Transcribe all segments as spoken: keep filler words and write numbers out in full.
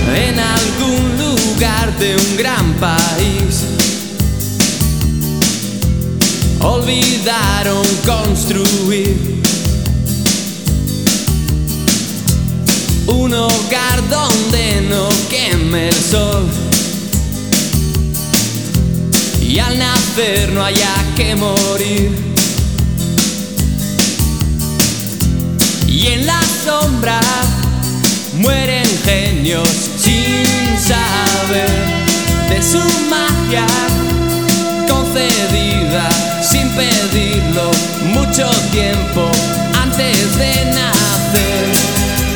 En algún lugar de un gran país olvidaron construir un hogar donde no queme el sol y al nacer no haya que morir. Y en la sombra mueren genios sin saber de su magia concedida sin pedirlo mucho tiempo antes de nacer.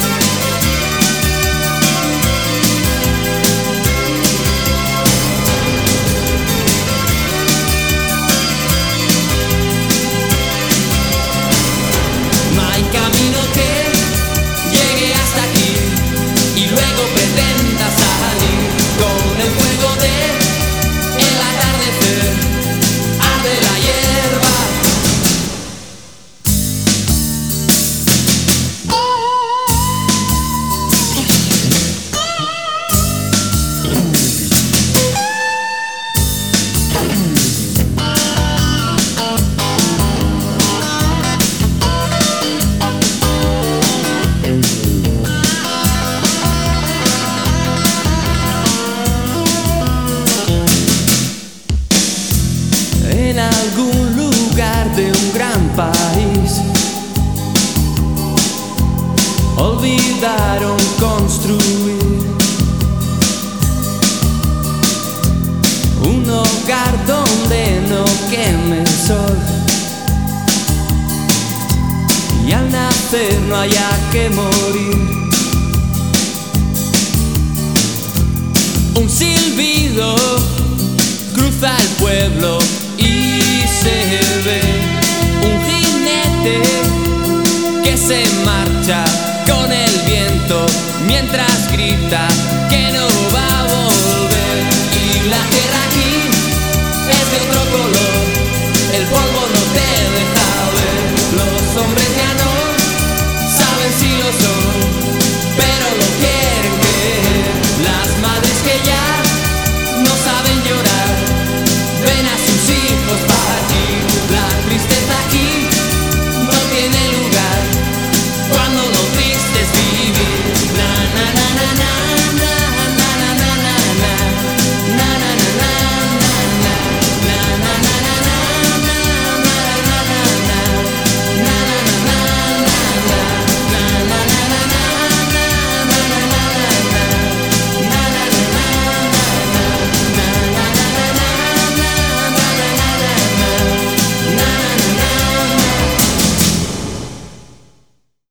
No hay camino que llegue hasta aquí y luego pretenda salir. Con el fuego de el atardecer arde la hierba. En algún lugar de un gran país olvidaron construir un hogar donde no queme el sol y al nacer no haya que morir. Un silbido cruza el pueblo y se ve un jinete que se marcha con el viento mientras grita que no